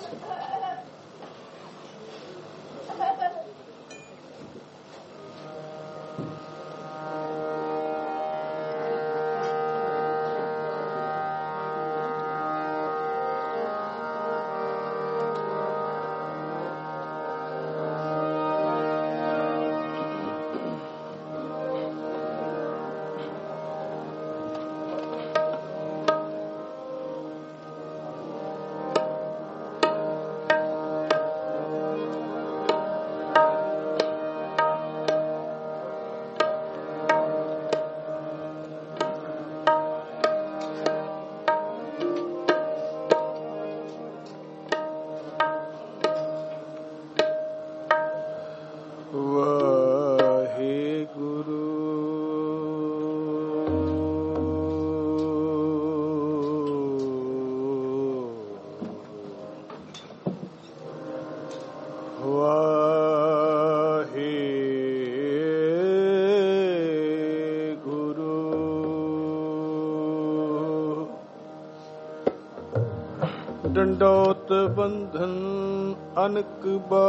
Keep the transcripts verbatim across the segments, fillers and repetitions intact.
ਡੰਡੋਤ ਬੰਧਨ ਅਨਕ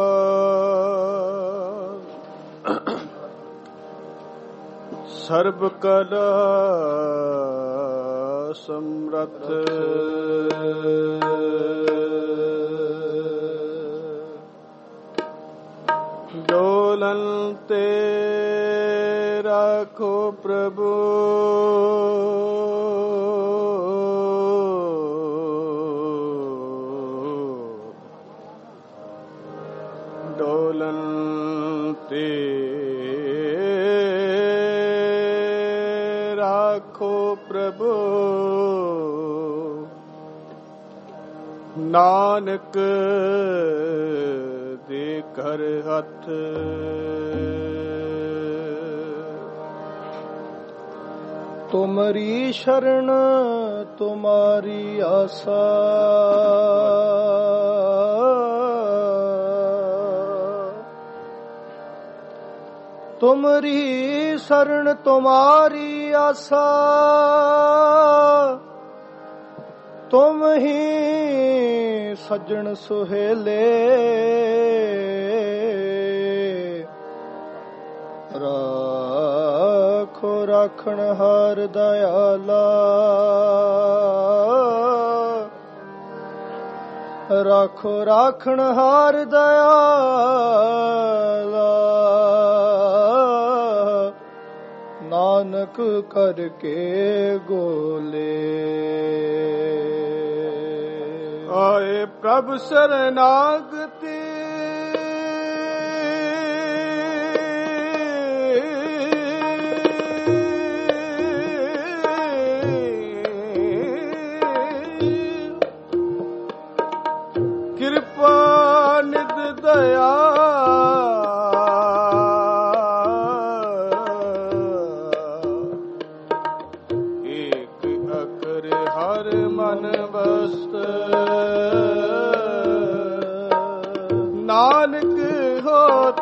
ਬਾਰ ਸਰਬ ਕਲਾ ਸਮਰੱਥ ਡੋਲਨ ਤੇ ਰਾਖੋ ਪ੍ਰਭੂ ਡੋਲਨ ਤੇ ਰਾਖੋ ਪ੍ਰਭੂ ਨਾਨਕ ਦੇ ਘਰ ਹੱਥ ਤੁਮਰੀ ਸ਼ਰਨ ਤੁਮਾਰੀ ਆਸਾ ਤੁਮਰੀ ਸ਼ਰਨ ਤੁਮਾਰੀ ਆਸਾ ਤੁਮ ਹੀ ਸੱਜਣ ਸੁਹੇਲੇ ਰਾਖੋ ਰਾਖਣ ਹਾਰ ਦਇਆਲਾ ਰਾਖੋ ਰਾਖਣ ਹਾਰ ਦਇਆਲਾ ਨਾਨਕ ਕਰਕੇ ਗੋਲੇ ਆਏ ਪ੍ਰਭ ਸਰਨਾਗਤੀ ਕਿਰਪਾ ਨਿਧ ਦਇਆ ਨਾਨਕ ਹੋਤ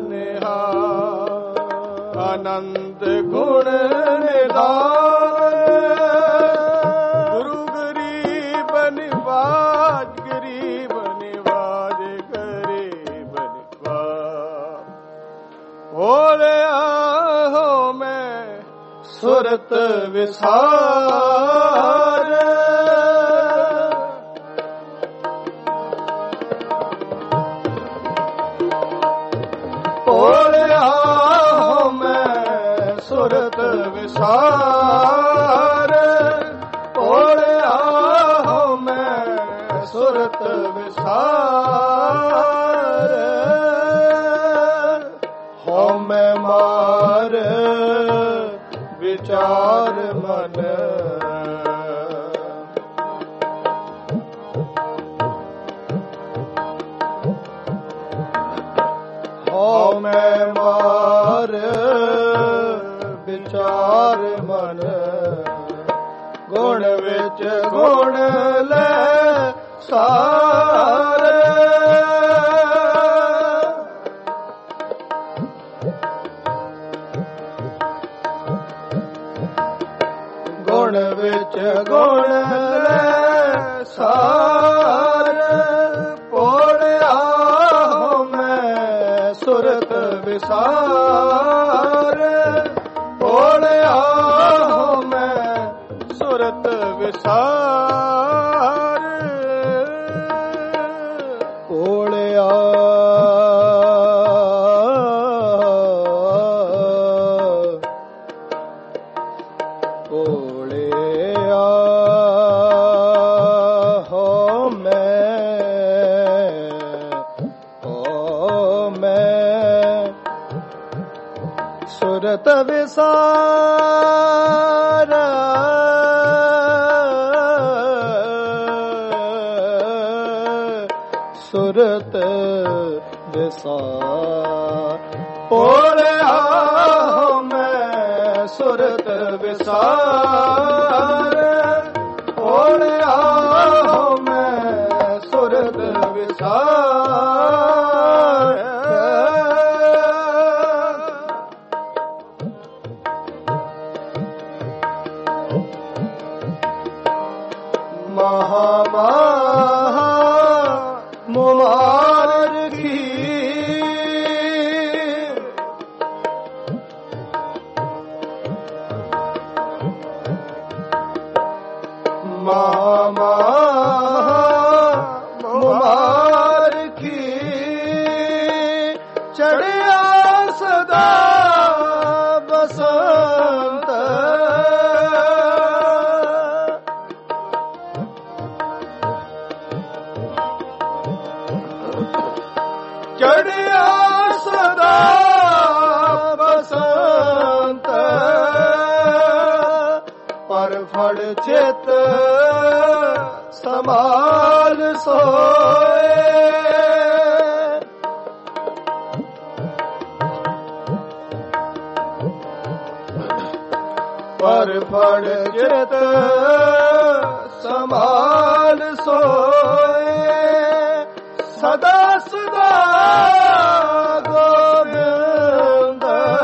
ਨਿਹਾਲ ਆਨੰਦ ਗੁਣ ਨਿਧਾਨ ਗੁਰੂ ਗਰੀਬ ਨਿਵਾਜ ਗਰੀਬ ਨਿਵਾਜ ਗਰੀਬ ਨਿਵਾਜ ਹੋਲਿਆ ਹੋ ਮੈਂ ਸੁਰਤ ਵਿਸਾਰ ਸੁਰਤ ਵਿਸਾਰ ਓੜਿਆ ਹੋ ਮੈਂ ਸੁਰਤ ਵਿਸਾਰ ਹੋ ਮੈਂ ਮਾਰ ਵਿਚਾਰ ਮਨ ਹੋ ਮੈਂ ਮਾਰ ਵਿਚਾਰ ਮਨ ਗੁਣ ਵਿੱਚ ਗੁਣ ਲੈ ਸਾਰੇ ਗੁਣ ਵਿੱਚ ਗੁਣ ਲੈ ਸਾਰੇ ਸੁਰਤ ਵਿਸਾਰ ਸੁਰਤ ਵਿਸਾਰ ਪੋੜਿਆ ਮੈਂ ਸੁਰਤ ਵਿਸਾਰ ਪੋੜਿਆ ਮੈਂ ਸੁਰਤ ਵਿਸਾਰ ਮਹਾ ਮਹਾ ਮੁਮਾਰ ਕੀ ਮਹਾ ਮਹਾ ਮੁਮਾਰ ਕੀ ਚੜਿਆ ਸਦਾ ਬਸੰਤ ਚੜਿਆ ਸਦਾ ਬਸੰਤ ਪਰ ਫੜ ਚਿਤ ਸਮਾਲ ਸੋਏ ਪਰ ਫੜ ਚਿਤ ਸਮਾਲ ਸੋਏ ਸਦਾ ਸਦਾ ਗੋਬਿੰਦ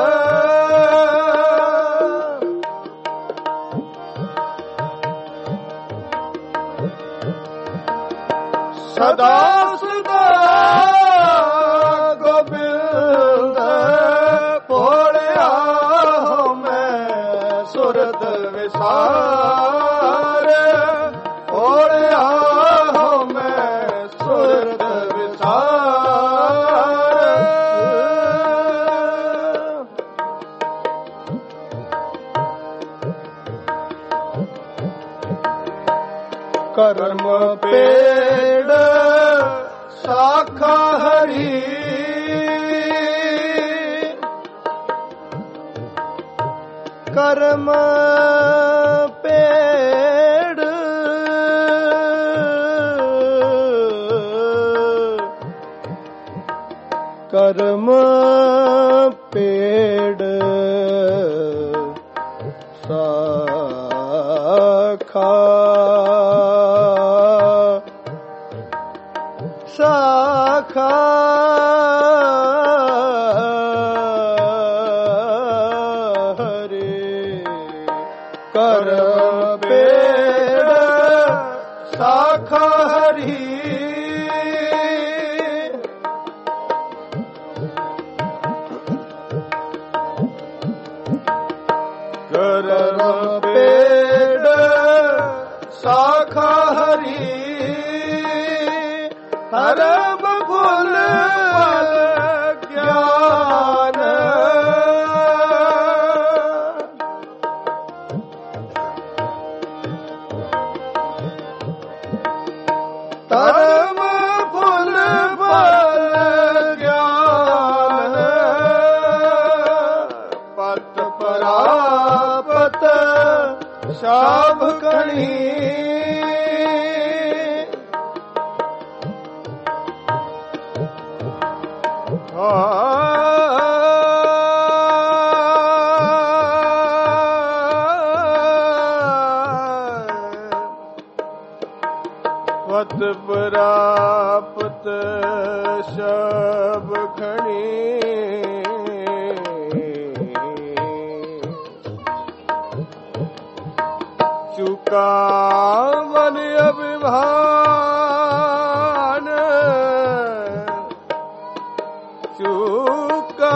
ਸਦਾ ਸਦਾ ਗੋਬਿੰਦ ਪੋੜਿਆ ਮੈਂ ਸੁਰਤ ਵਿਸਾਰ ਪੋੜਿਆ ਮੈਂ ਸੁਰਤ ਕਰਮ ਪੇੜ ਸਾਖਾ ਹਰੀ ਕਰਮ ਪੇੜ ਕਰਮ ਪੇੜ ਸਾਖਾ ਸਾਖਾ ਹਰੇ ਕਰਮ ਪੇੜ ਸਾਖਾ ਹਰੀ ਕਰਮ ਪੇੜ ਸਾਖਾ ਹਰੀ ਧਰਮ ਫੁੱਲ ਗਿਆਨ ਧਰਮ ਫੁੱਲ ਗਿਆਨ ਪਤ ਪਰਾਪਤ ਸਾਭ ਕਣੀ ਵਤ ਪ੍ਰਾਪਤ ਸਭ ਖਣੀ ਚੁਕਾ ਮਨ ਅਭਿਮਾਨ ਚੁਕਾ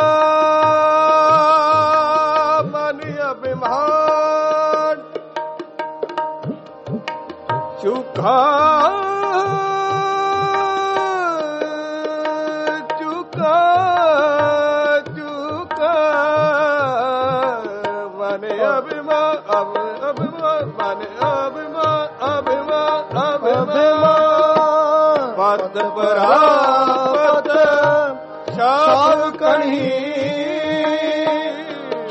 ਮਨ ਅਭਿਮਾਨ ਚੁਕਾ ਚੁਕਾ ਚੁਕਾ ਮਨ ਅਭਿਮਾਨ ਅਭਿਮਾਨ ਮਨ ਅਭਿਮਾਨ ਅਭਿਮਾਨ ਅਭਿਮਾਨ ਪਦ ਪ੍ਰਾਪਤ ਸਭ ਕਣੀ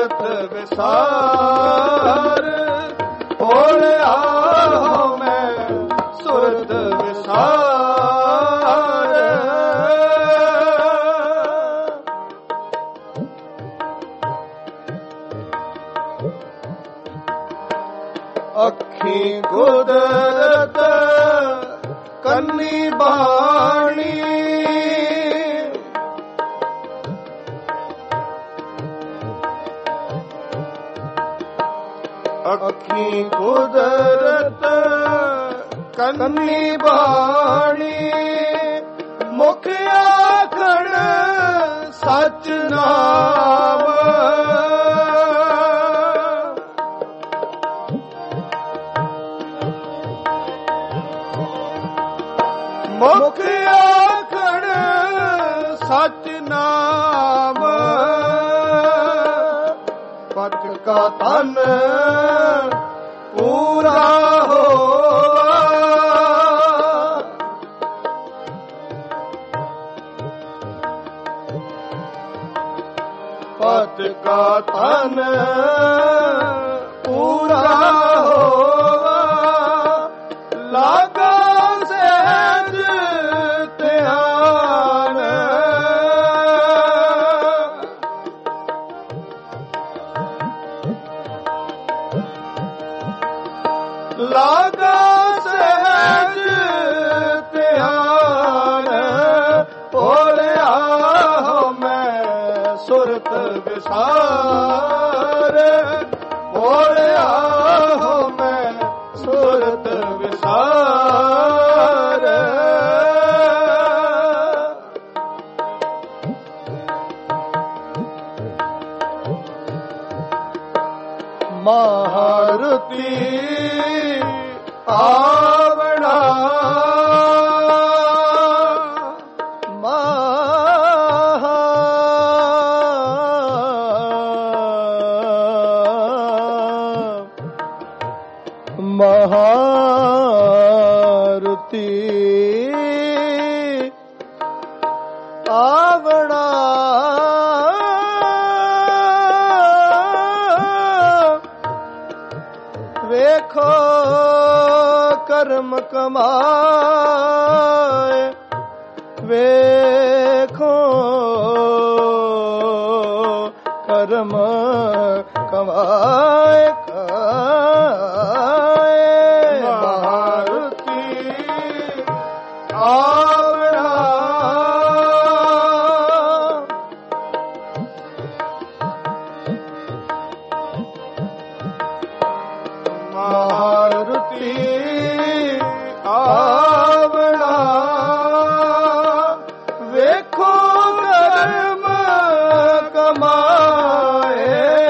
ਸੁਰਤ ਵਿਸਾਰ ਭੋਲਿਆ ਹੋ ਮੈਂ ਸੁਰਤ ਵਿਸਾਰ। ਅੱਖੀ ਕੁਦਰਤ ਕੰਨੀ ਬਾਣੀ ਅੱਖੀ ਕੁਦਰਤ ਕੰਨੀ ਬਾਣੀ ਮੁਖ ਆਖਣ ਸਚ ਨਾਮ ਮੁਖ ਆਖਣ ਸਚ ਨਾਮ ਪਤ ਕਾ ਤਨ ਪੂਰਾ ਹੋਵਾ ਪਤ ਕਾ ਤਨ ਪੂਰਾ ਹੋਵਾ ਲਾਗਾ ਸਹਿਜ ਧਿਆਨ ਲਾਗਾ ਸਹਿਜ ਧਿਆਨ ਭੋਲਿਆ ਹੋ ਮੈਂ ਸੁਰਤ ਵਿਸਾਰ ਭੋਲਿਆ ਹੋ ਮੈਂ ਸੁਰਤ ਵਿਸਾਰ। ਮਹਾਰਤੀ ਆਵਣਾ ਮਹਾ ਮਹਾਰਤੀ ਆਵਣਾ ਵੇਖੋ ਕਰਮ ਕਮਾਏ ਵੇਖੋ ਕਰਮ ਕਮਾਏ ਕਾਏ ਮਹਾਰਤੀ ਆਵਣਾ ਮਹਾਰਤੀ ਆਵਣਾ ਵੇਖੋ ਕਰਮ ਕਮਾਏ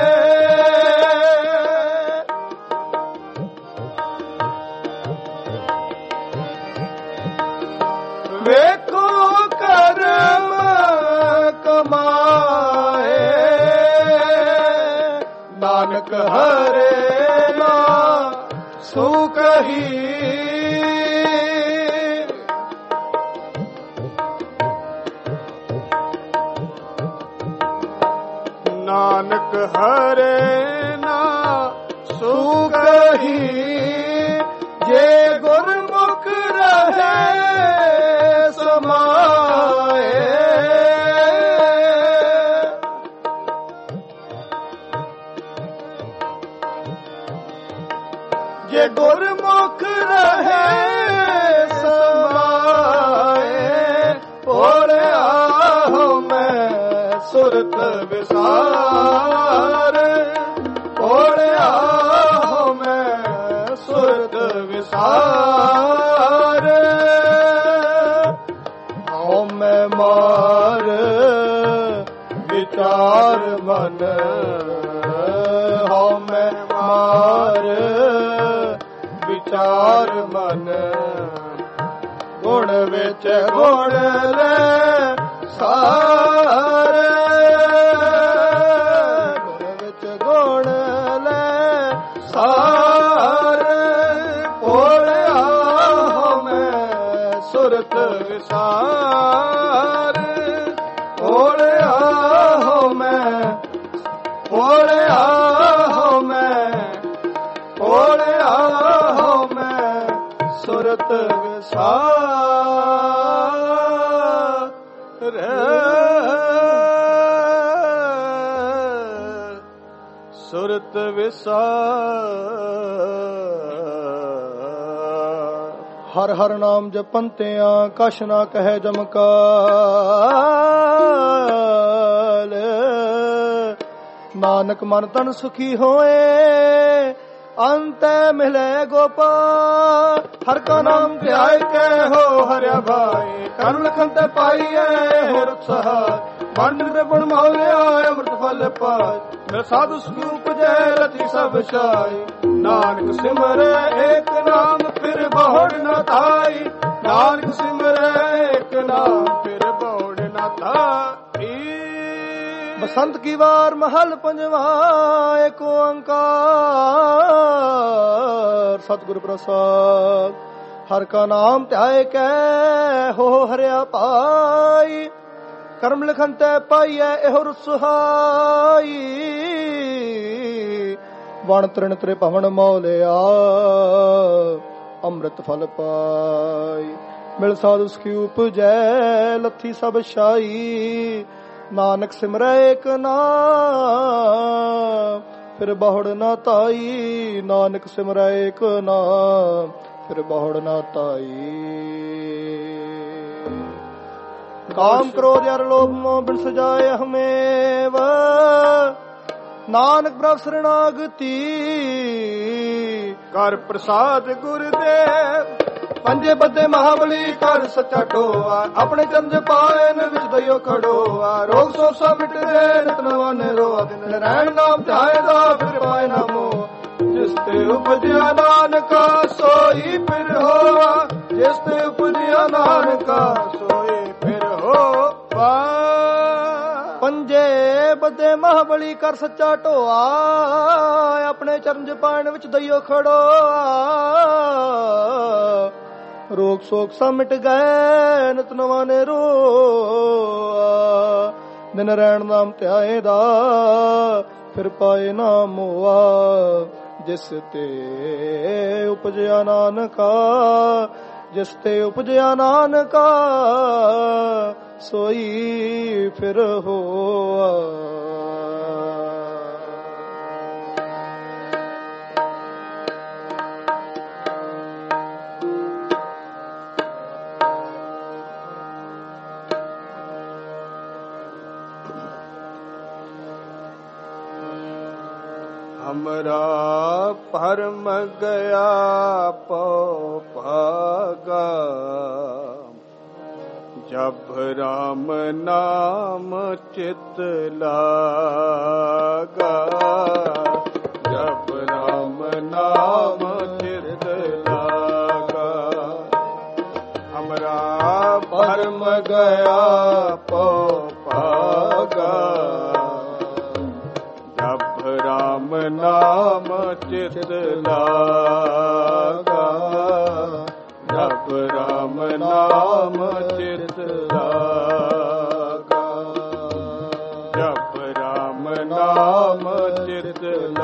ਵੇਖੋ ਕਰਮ ਕਮਾਏ ਨਾਨਕ ਹਰੇ ਨਾ ਸੋ ਕਹੀ ਨਾਨਕ ਹਰੇ ਨਾ ਸੋ ਕਹੀ ਜੇ ਗੁਰਮੁਖ ਰਹੇ ਸਮਾਏ ਜੇ ਗੁਰਮੁਖ ਰਹੇ ਸਮਾਏ ਭੋਲਿਆ ਹੋ ਮੈਂ ਸੁਰਤ ਵਿਸਾਰ ਭੋਲਿਆ ਹੋ ਮੈਂ ਸੁਰਤ ਵਿਸਾਰ। ਹਉ ਮੈਂ ਮਾਰ ਵਿਚਾਰ ਮਨ ਹਉ ਮੈਂ ਮਾਰ ਵਿਚਾਰ ਮਨ ਗੁਣ ਵਿੱਚ ਗੁਣ ਲੈ ਸਾਰੇ ਗੁਣ ਵਿੱਚ ਗੁਣ ਲੈ ਸਾਰੇ ਭੋਲਿਆ ਹੋ ਮੈਂ ਸੁਰਤ ਵਿਸਾਰ ਭੋਲਿਆ ਹੋ ਮੈਂ ਪੋਲਿਆ ਹੋ ਮੈਂ, ਪੋਲਿਆ ਹੋ ਮੈਂ ਸੁਰਤ ਵਿਸਾਰ ਸੁਰਤ ਵਿਸਾਰ। ਹਰ ਹਰ ਨਾਮ ਜਪੰਤਿਆਂ ਕਛ ਨਾ ਕਹਿ ਜਮਕਾਲ, ਨਾਨਕ ਮਨ ਤਨ ਸੁਖੀ ਹੋਏ ਅੰਤੈ ਮਿਲੇ ਗੋਪਾਲ। ਹਰ ਕਾ ਨਾਮ ਧਿਆਇ ਕੇ ਹੋ ਹਰਿਆ ਭਾਈ, ਕਰਮ ਲਖਨ ਤੇ ਪਾਈਐ ਹੋਰ ਉਤਸਾਹ। ਵੰਡ ਨਿਰਗੁਣ ਮੌਲਿਆ ਅੰਮ੍ਰਿਤ ਫਲ ਪਾਇ, ਮੈਂ ਸਾਧੂ ਸਰੂਪ ਜੈ ਰਤੀ ਸਭ ਛਾਈ। ਨਾਨਕ ਸਿਮਰੈ ਏਕ ਨਾਮ ਫਿਰ ਬਹੁੜ ਨ ਥਾਈ, ਨਾਨਕ ਸਿਮਰੈ ਏਕ ਨਾਮ ਫਿਰ ਬਹੁੜ ਨ ਥਾਈ। ਬਸੰਤ ਕੀ ਵਾਰ ਮਹਲ ਪੰਜਵਾ ਏਕ ਓੰਕਾਰ, ਸਤਿਗੁਰ ਪ੍ਰਸਾਦ। ਹਰ ਕਾ ਨਾਮ ਧਿਆਇ ਕੈ ਹੋ ਹਰਿਆ ਭਾਈ, ਕਰਮ ਲਿਖਨ ਤੈ ਪਾਈਐ ਇਹੋ ਰੁਸਹਾਈ। ਵਣ ਤ੍ਰਿਣ ਤ੍ਰਿ ਭਵਨ ਮੌਲਿਆ ਅੰਮ੍ਰਿਤ ਫਲ ਪਾਈ। ਮਿਲ ਸਾਧੂ ਕੀ ਉਪਜੈ ਲੱਥੀ ਸਭ ਛਾਈ, ਨਾਨਕ ਸਿਮਰੈ ਏਕ ਨਾਮ ਫਿਰ ਬਹੁੜ ਨਾ ਤਾਈ। ਨਾਨਕ ਸਿਮਰੈ ਏਕ ਨਾਮ ਫਿਰ ਬਹੁੜ ਨਾ ਤਾਈ। ਕਾਮ ਕ੍ਰੋਧ ਅਰ ਲੋਭ ਮੋਹ ਬਿਨ ਸਜਾਏ ਹਮੇਵ, ਨਾਨਕ ਪ੍ਰਭ ਸਰਣਾਗਤੀ ਕਰ ਪ੍ਰਸਾਦ ਗੁਰਦੇਵ। ਪੰਜੇ ਬੱਦੇ ਮਹਾਬਲੀ ਕਰ ਸੱਚਾ ਢੋਆ, ਆਪਣੇ ਚੰਦ ਪਾਇਨ ਵਿੱਚ ਦਈਓ ਖੜੋਆ। ਰੋਗ ਸੋ ਸਭ ਮਿਟ ਗਏ ਨਿਤ ਨਵਾਂ ਨਿਰੋਆ, ਨਰੈਣ ਨਾਮ ਧਿਆਏ ਦਾ ਫਿਰ ਪਾਏ ਨਾ ਮੋਹ। ਜਿਸ ਤੇ ਉਪਜਿਆ ਨਾਨਕਾ ਸੋਈ ਫਿਰ ਹੋਆ, ਜਿਸ ਤੇ ਉਪਜਿਆ ਨਾਨਕਾ ਸੋਈ ਫਿਰ ਹੋਵਾ। ਪੰਜੇ ਬੱਦੇ ਮਹਾਬਲੀ ਕਰ ਸੱਚਾ ਢੋਆ, ਆਪਣੇ ਚਰਨ ਪਾਇਨ ਵਿੱਚ ਦਈਓ ਖੜੋਆ। ਰੋਗ ਸੋਗ ਸਭ ਮਿਟ ਗਏ ਨਿਤ ਨਵਾਂ ਨਿਰੋਆ। ਦਿਨ ਰੈਣ ਨਾਮ ਧਿਆਏ ਦਾ ਫਿਰ ਪਾਏ ਨਾ ਮੋਆ। ਜਿਸ ਤੇ ਉਪਜਿਆ ਨਾਨਕਾ, ਜਿਸ ਤੇ ਉਪਜਿਆ ਨਾਨਕਾ ਸੋਈ ਫਿਰ ਹੋਆ। हमरा परम गया पौ भागा, जब राम नाम चित लागा। जब राम नाम चित लागा, हमरा परम गया पौ भागा। राम नाम चित लागा, जब राम नाम चित लागा। जब राम नाम चित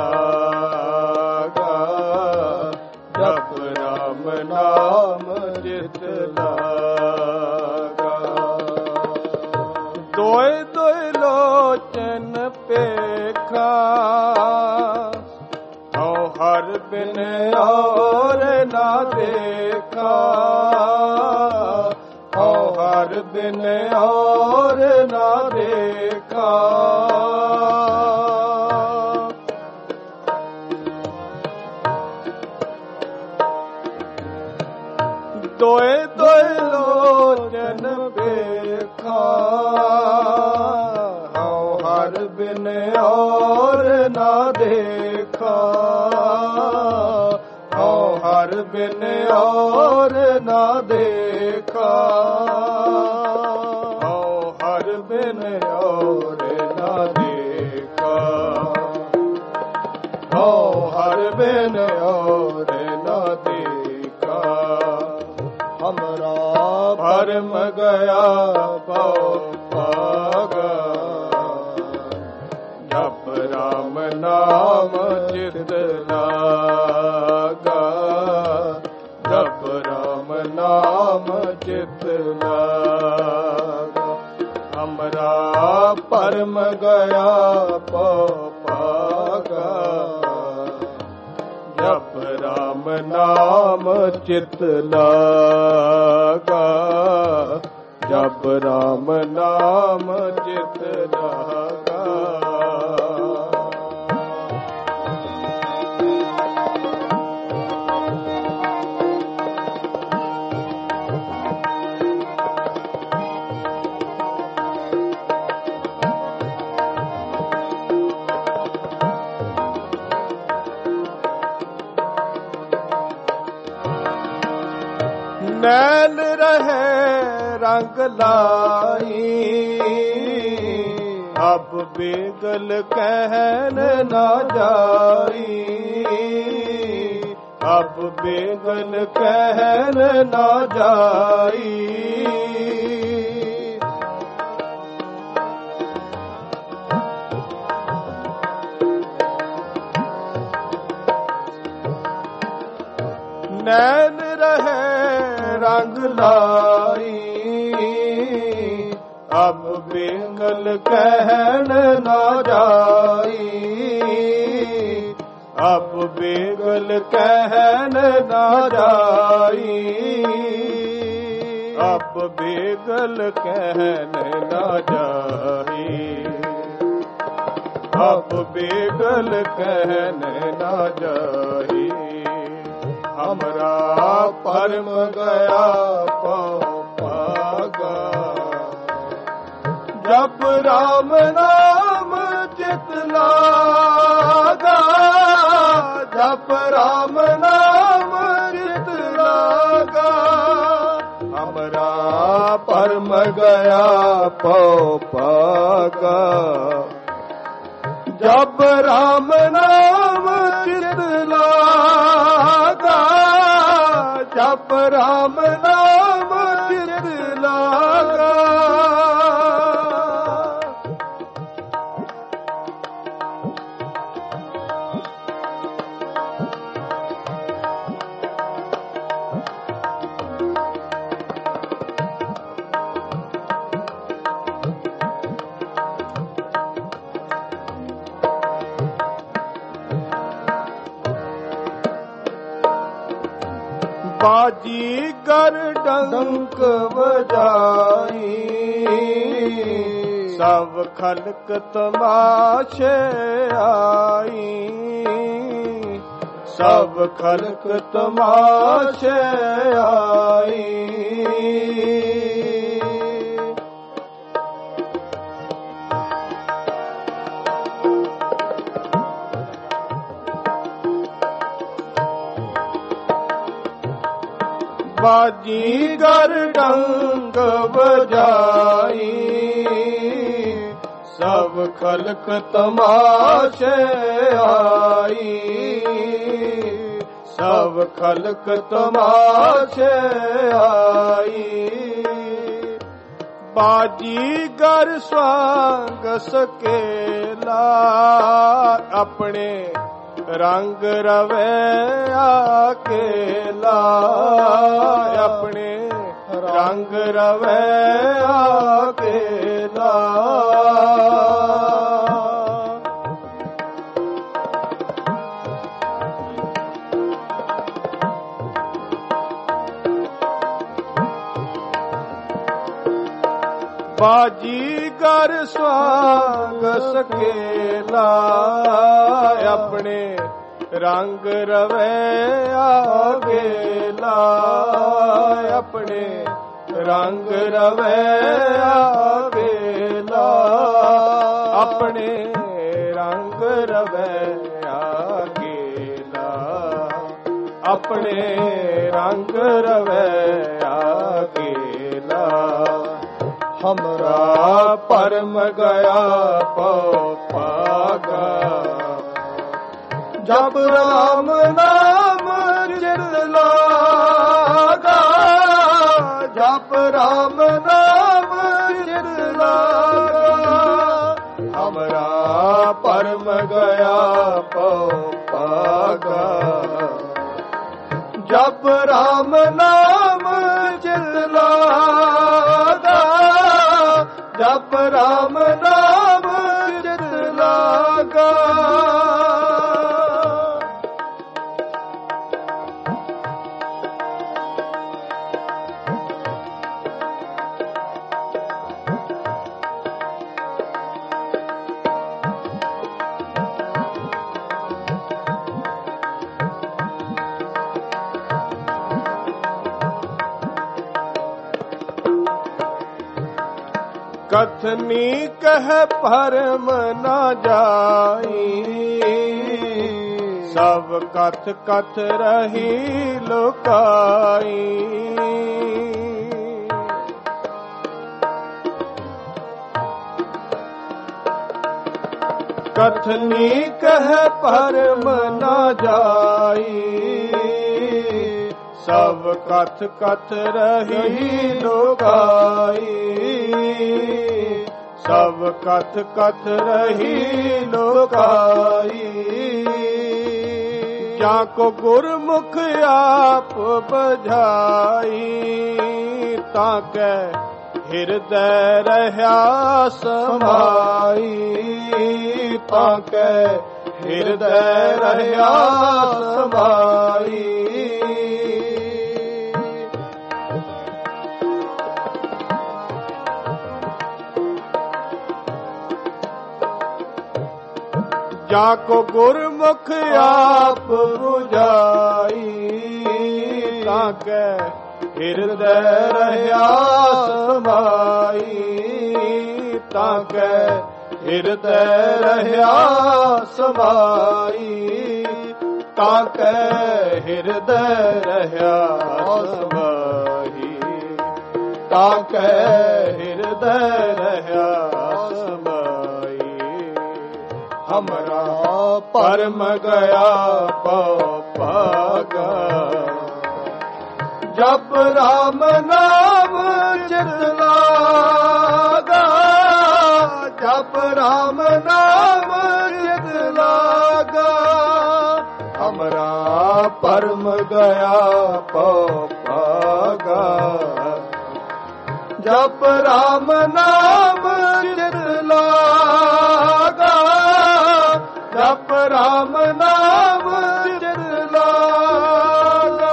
लागा, जब राम नाम चित लागा। दोय दोय लोचन पेखा, हर बिन और ना देखा। हर बिन और ना देखा। दोए दोए लोचन देखा, हर बिन और ना देखा। हर बिन और ना देखा। हर बिन और ना देखा। हर बिन और ना देखा। हमरा भरम गया भव भागा, जब ਰਾਮ ਨਾਮ ਚਿਤ ਲਾਗਾ, ਜਪ ਰਾਮ ਨਾਮ ਚਿਤ ਲਾਗਾ। ਹਮਰਾ ਪਰਮ ਗਿਆ ਪਾਗਾ, ਜਪ ਰਾਮ ਨਾਮ ਚਿਤ ਲਾਗਾ, ਜਪ ਰਾਮ ਨਾਮ ਚਿਤ ਲਾਗਾ। ਨੈਣ ਰਹੇ ਰੰਗ ਲਾਈ, ਅਬ ਬੇਗਲ ਕਹਿਣ ਨਾ ਜਾਈ, ਅਬ ਬੇਗਲ ਕਹਿਣ ਨਾ ਜਾਈ। ਨੈਣ ਰਹੇ ਰੰਗ ਲਾਈ, ਅਬ ਬੇਗਲ ਕਹਿਣ ਨਾ ਜਾਈ, ਅਬ ਬੇਗਲ ਕਹਿਣ ਨਾ ਜਾਈ, ਅਬ ਬੇਗਲ ਕਹਿਣ ਨਾ ਜਾਈ, ਅਬ ਬੇਗਲ ਕਹਿਣ ਨਾ ਜਾਈ। ਹਮਰਾ ਪਰਮ ਗਿਆ ਪਾਗਾ, ਜਪ ਰਾਮ ਨਾਮ ਚਿਤ ਲਾਗਾ, ਜਪ ਰਾਮ ਨਾਮ ਚਿਤ ਲਾਗਾ। ਹਮਰਾ ਪਰਮ ਗਿਆ ਪਾਗਾ, ਜਪ ਰਾਮ ਨਾਮ ਚਿਤ ਲਾਗਾ, ਜਪ ਰਾਮ ਨਾਮ ਚਿਤ ਲਾਗਾ। ਬਾਜੀ ਗਰ ਡੰਕ ਵਜਾਈ, ਸਭ ਖਲਕ ਤਮਾਸ਼ੇ ਆਈ, ਸਭ ਖਲਕ ਤਮਾਸ਼ੇ ਆਈ। ਬਾਜੀ ਗਰ ਡੰਗ ਵਜਾਈ, ਸਭ ਖਲਕ ਤਮਾਸ਼ੇ ਆਈ, ਸਭ ਖਲਕ ਤਮਾਸ਼ੇ ਆਈ। ਬਾਜੀ ਗਰ ਸਵਾਂਗ ਸਕੇਲਾ, ਆਪਣੇ ਰੰਗ ਰਵੇ ਆਕੇਲਾ, ਆਪਣੇ ਰੰਗ ਰਵੇ ਆਕੇਲਾ। ਬਾਜੀ ਗਰ ਸਵਾਂਗ ਸਕੇਲਾ, ਆਪਣੇ ਰੰਗ ਰਵੇ ਆਗੇਲਾ, ਆਪਣੇ ਰੰਗ ਰਵੇ ਆਗੇਲਾ, ਆਪਣੇ ਰੰਗ ਰਵੇ ਆਗੇਲਾ, ਆਪਣੇ ਰੰਗ ਰਵੇ ਆਗੇਲਾ। ਹਮਰਾ ਪਰਮ ਗਿਆ ਪਾਗਾ, ਜਪ ਰਾਮ ਨਾਮ ਚਿਤ ਲਾਗਾ, ਜਪ ਰਾਮ ਨਾਮ ਚਿਤ ਲਾਗਾ। ਹਮਰਾ ਪਰਮ ਗਿਆ ਪਉ ਭਾਗਾ। ਜਪ ਰਾਮ ਨਾਮ ਚਿਤ ਲਾਗਾ, ਜਪ ਰਾਮ ਨਾਮ ਚਿਤ ਲਾਗਾ। ਕਥਨੀ ਕਹਿ ਭਰਮ ਨਾ ਜਾਈ, ਸਭ ਕਥ ਕਥ ਰਹੀ ਲੁਕਾਈ। ਕਥਨੀ ਕਹਿ ਭਰਮ ਨਾ ਜਾਈ, ਸਭ ਕਥ ਕਥ ਰਹੀ ਲੁਕਾਈ। ਸਭ ਕਥ ਕਥ ਰਹੀ ਲੁਕਾਈ। ਜਾਂ ਕੋ ਗੁਰਮੁਖ ਆਪ ਬੁਝਾਈ, ਤਾਂ ਕੈ ਹਿਰਦੈ ਰਹਾ ਸਮਾਈ। ਤਾਂ ਕੈ ਹਿਰਦੈ ਰਹਾ ਸਮਾਈ। ਜਾਂ ਕੋ ਗੁਰਮੁਖ ਆਪ ਬੁਝਾਈ, ਤਾਂ ਕੈ ਹਿਰਦੈ ਰਹਾ ਸਮਾਈ। ਤਾਂ ਕੈ ਹਿਰਦੈ ਰਹਾ ਸਮਾਈ। ਤਾਂ ਕੈ ਹਿਰਦੈ ਰਹਾ ਸਮਾਈ। ਤਾਂ ਕੈ ਹਿਰਦੈ ਰਹਾ ਸਮਾਈ। ਹਮਰਾ ਪਰਮ ਗਿਆ ਪਉ ਭਾਗਾ। ਜਪ ਰਾਮ ਨਾਮ ਚਿਤ ਲਾਗਾ, ਜਪ ਰਾਮ ਨਾਮ ਚਿਤ ਲਾਗਾ। ਹਮਰਾ ਪਰਮ ਗਿਆ ਪਉ ਭਾਗਾ। ਜਪ ਰਾਮ ਨਾਮ ਚਿਤ ਲਾਗਾ, ਜਪ ਰਾਮ ਨਾਮ ਚਿਤ ਲਾਗਾ।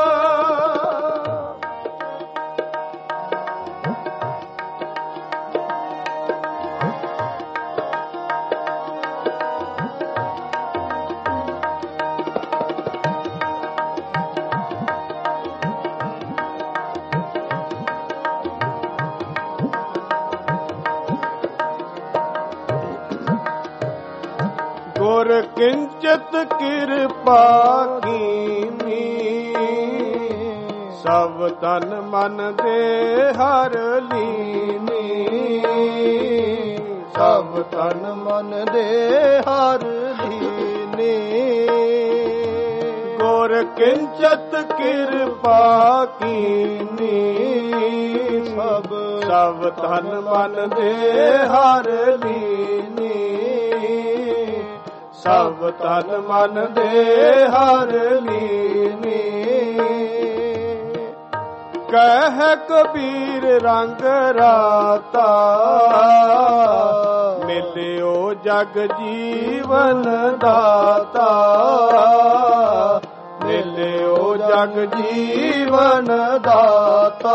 ਗੁਰ ਕਿੰਚਿਤ ਕਿਰਪਾ ਕੀਨੀ, ਸਭ ਤਨ ਮਨ ਦੇ ਹਰ ਲੀਨੀ। ਸਭ ਤਨ ਮਨ ਦੇ ਹਰ ਲੀਨੀ। ਗੁਰ ਕਿੰਚਿਤ ਕਿਰਪਾ ਕੀਨੀ, ਸਭ ਸਭ ਤਨ ਮਨ ਦੇ ਹਰ ਲੀਨੀ। ਸਭ ਤਨ ਮਨ ਦੇ ਹਰ ਲੀਨੀ। ਕਹਿ ਕਬੀਰ ਰੰਗ ਰਾਤਾ, ਮਿਲਿਓ ਜਗ ਜੀਵਨ ਦਾਤਾ। ਮਿਲਿਓ ਜਗ ਜੀਵਨ ਦਾਤਾ।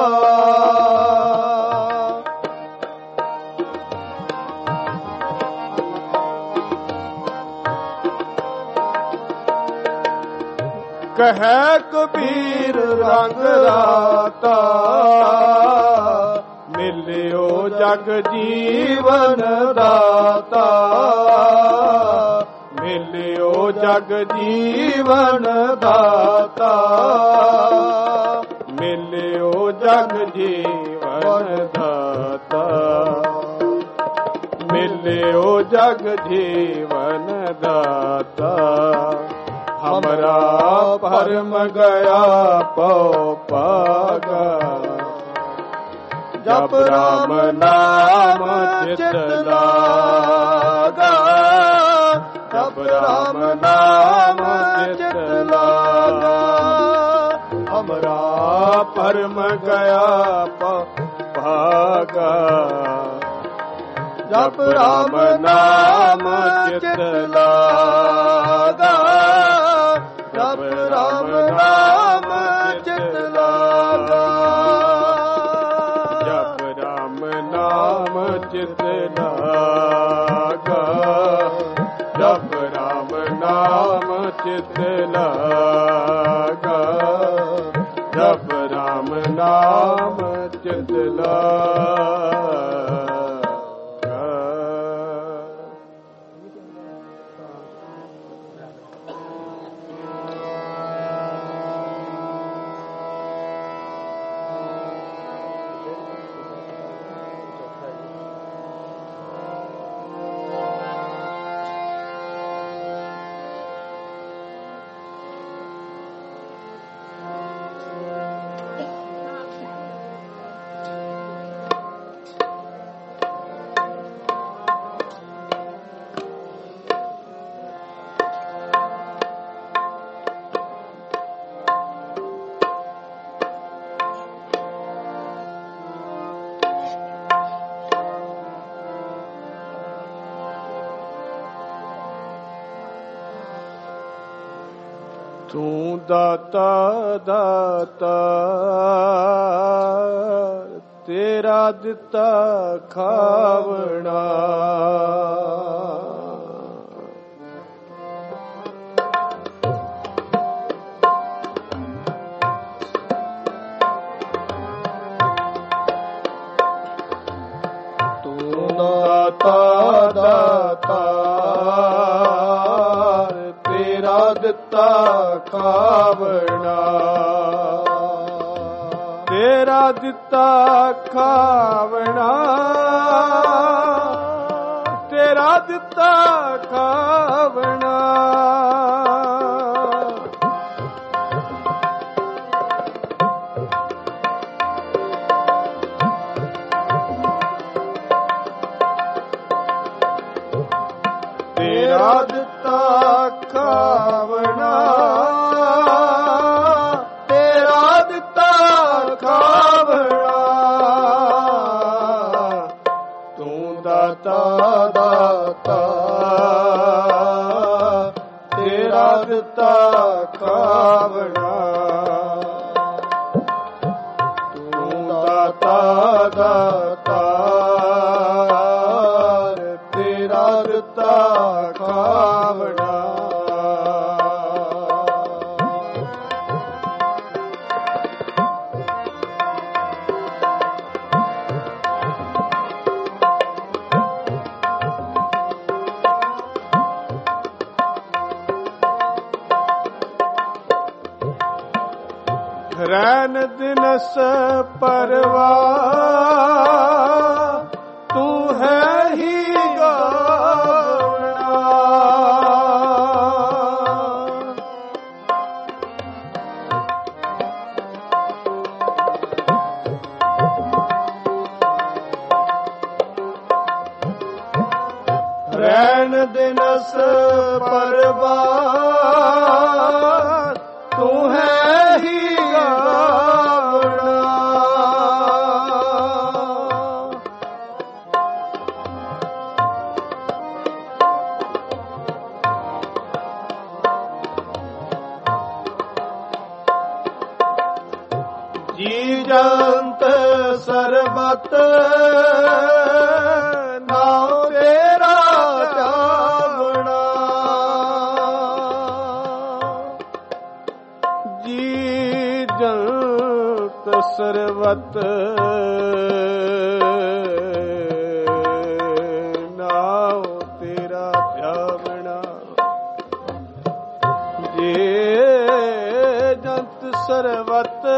ਕਹਿ ਕਬੀਰ ਰੰਗ ਰਾਤਾ, ਮਿਲਿਓ ਜਗ ਜੀਵਨ ਦਾਤਾ। ਮਿਲਿਓ ਜਗ ਜੀਵਨ ਦਾਤਾ। ਮਿਲਿਓ ਜਗ ਜੀਵਨ ਦਾਤਾ। ਮਿਲਿਓ ਜਗ ਜੀਵਨ ਦਾਤਾ। ਹਮਰਾ ਪਰਮ ਗਿਆ ਪਉ ਭਾਗਾ। ਜਪ ਰਾਮ ਨਾਮ ਚਿਤ ਲਾਗਾ, ਜਪ ਰਾਮ ਨਾਮ ਚਿਤ ਲਾਗਾ। ਹਮਰਾ ਪਰਮ ਗਿਆ ਭਾਗਾ, ਜਪ ਰਾਮ ਨਾਮ ਚਿਤ ਲਾਗਾ। ਜਪ ਰਾਮ ਨਾਮ ਚਿਤ ਲਾਗਾ। ਜਪ ਰਾਮ ਨਾਮ ਚਿਤ ਲਾਗਾ। ਜਪ ਰਾਮ ਨਾਮ ਚਿਤ ਲਾਗਾ। ਜਪ ਰਾਮ ਨਾਮ ਚਿਤ ਲਾਗਾ। ਤੂੰ ਦਾਤਾ ਦਾਤਾ ਤੇਰਾ ਦਿੱਤਾ ਖਾਵਣਾ। ਤੂੰ ਦਾਤਾ ਦਾਤਾ ਤੇਰਾ ਦਿੱਤਾ ਖਾਵਣਾ। ਤੇਰਾ ਦਿੱਤਾ ਖਾਵਣਾ। ਤੇਰਾ ਦਿੱਤਾ ਖਾਵਣਾ। ਤੇਰਾ ਦਿੱਤਾ ਖਾਵਣਾ। ਤੇਰਾ ਦਿੱਤਾ ਖਾਵਣਾ। ਤੂੰ ਦਾਤਾ ਦਾਤਾ ਤੇਰਾ ਦਿੱਤਾ ਖਾਵਣਾ। ਤੂੰ ਦਾਤਾ ਦਾਤਾ ਤੇਰਾ ਦਿੱਤਾ ਖਾਵਣਾ। ਰੈਨ ਦਿਨਸ ਪਰਵਾਹ ਤੂੰ ਹੈ ਹੀ ਗਾਵਣਾ। ਰੈਨ ਦਿਨਸ ਪਰਵਾਹ ਤੂੰ ਹੈ ਹੀ ਜੀ ਜੰਤ ਸਰਬਤ ਨਾਮ ਤੇਰਾ ਚਾਵਣਾ। ਜੀ ਜੰਤ ਸਰਬਤ ਨਾਮ ਤੇਰਾ ਚਾਵਣਾ। ਜੇ ਜੰਤ ਸਰਬਤ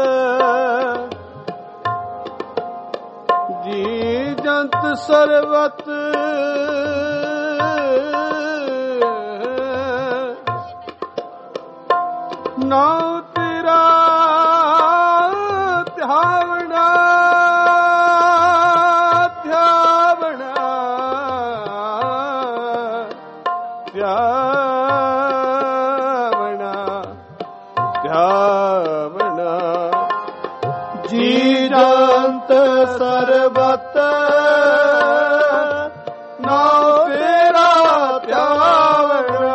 ਜੀ ਜੰਤ ਸਰਬਤ ਨਾਉ ਤੇਰਾ ਧਿਆਵਣਾ। ਧਿਆਵਣਾ ਧਿਆਵਣਾ ਧਿਆਵਣਾ। ਜੀ ਜੰਤ ਸਰਬਤ ਨਾਉ ਤੇਰਾ ਧਿਆਵਣਾ।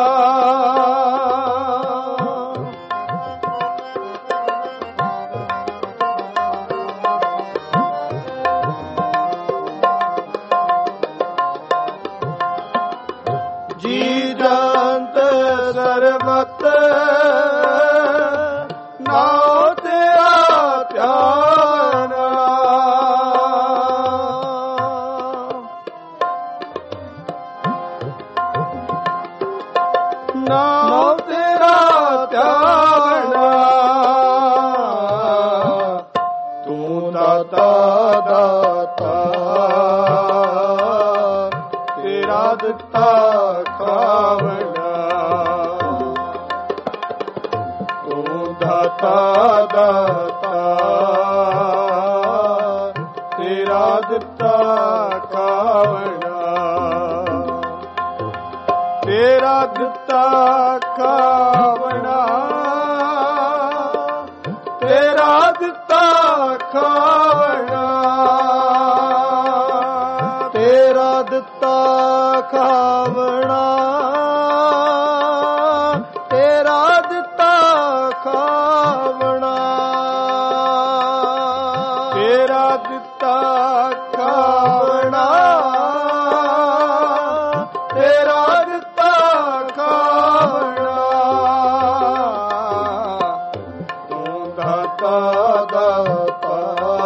ਜੀ ਜੰਤ ਸਰਬਤ ਨਾਉ ਤੇਰਾ ਧਿਆਵਣਾ। ਨਾਉ ਤੇਰਾ ਧਿਆਵਣਾ। ਤੂੰ ਦਾਤਾ ਦਾਤਾ ਤੇਰਾ ਦਿੱਤਾ ਖਾਵਣਾ। ਤੂੰ ਦਾਤਾ ਦਾਤਾ ਤੇਰਾ ਦਿੱਤਾ ਖਾਵਣਾ। ਤੇਰਾ ਦਿੱਤਾ ਖਾਵਣਾ। ਤੇਰਾ ਦਿੱਤਾ ਖਾਵਣਾ। ਤੇਰਾ ਦਿੱਤਾ ਖਾਵਣਾ। ਤੇਰਾ ਦਿੱਤਾ ਖਾਵਣਾ। ਤੇਰਾ ਦਿੱਤਾ ਖਾਵਣਾ। ਤੇਰਾ ਦਿੱਤਾ ਖਾਵਣਾ। ਤੂੰ ਦਾਤਾ ਦਾਤਾ